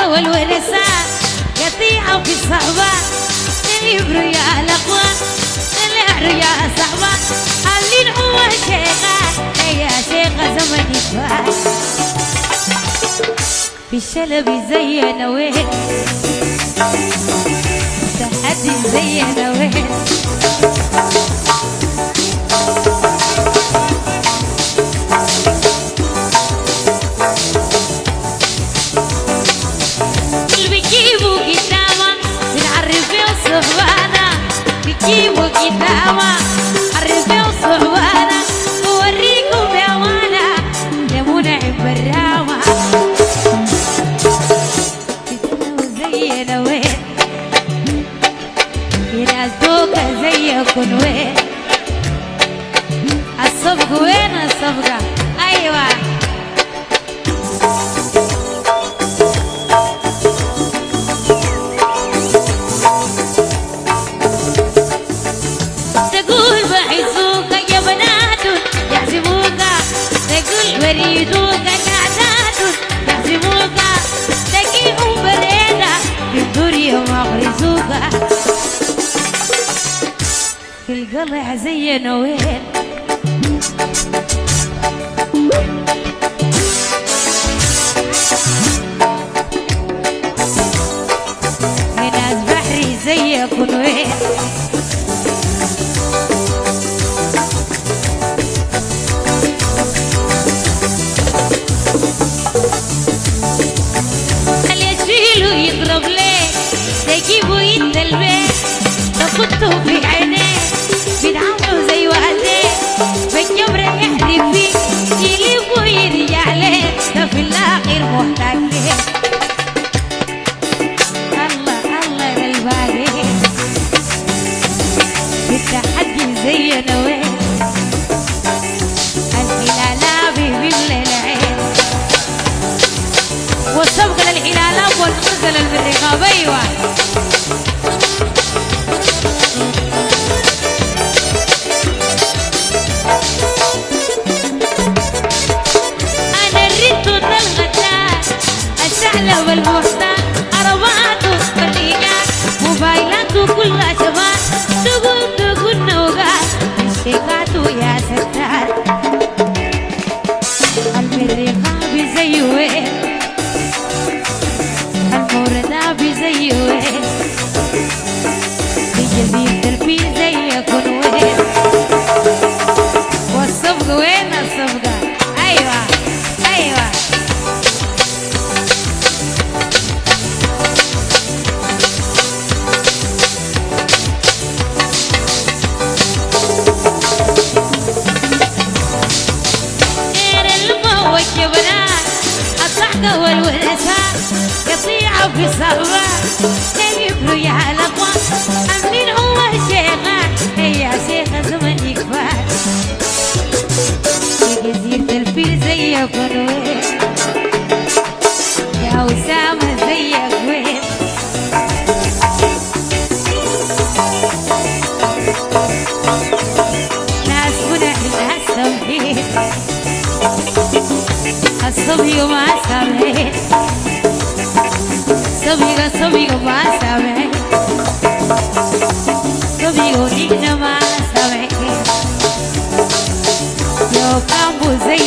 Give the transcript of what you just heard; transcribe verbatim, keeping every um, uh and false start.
والورثة قطيعة في الصعبة يبرو يا الأقوى العر يا صعبة خلين هو شيخة يا شيخة زمني فات في الشلبي زي نويل تحدي زي نويل بيجيبوا قدامه عرفوا صحبانا ووريكم بأمانة يا منعم برامة تتلو زينا وين في ناس دوكا زيكم وين الصفقة وين الصفقة أيوة بريدوك كعداد يحزموك تكيئوا بريدة في الدنيا مغرزوك في القلع زي نويل في ناس بحري زيك ونويل يضرب ليه تجيبوا يد البيت تفوتوا في عينيه بيدعموا زي وقتيه بالجبر يحدف فيك يلف ويرجع ليه ده في الاخر محتاج ليه الله الله للباقي بالتحدي زي نويل الهلالة بيملى العين والسبق للهلالة والمرسل بالرقاب ايوه انا الريتو الغداء السهلة والمحتاج عرباته فريقات موبايلاته كلها شباب تقول تقول نوقات اشتكاته يا ستات الرقاب زي وين الموردة زي وين بجديد تربية زي كون وين والصفقة وين الصفقة أيوة أيوة غير الماء والجبنات الضحكة والورثة قطيعة في صعبة يبرو يا الأقوى أمنين هو شيخة هي شيخة زمن يكفار في جزيرة الفيل زيك وين يا أسامة زيك وين ناس منع ناس سمحين الصبي وما سمحين صبيغة صبيغة ما سامعين صبيغة نينا ما سامعين يو كامبو زي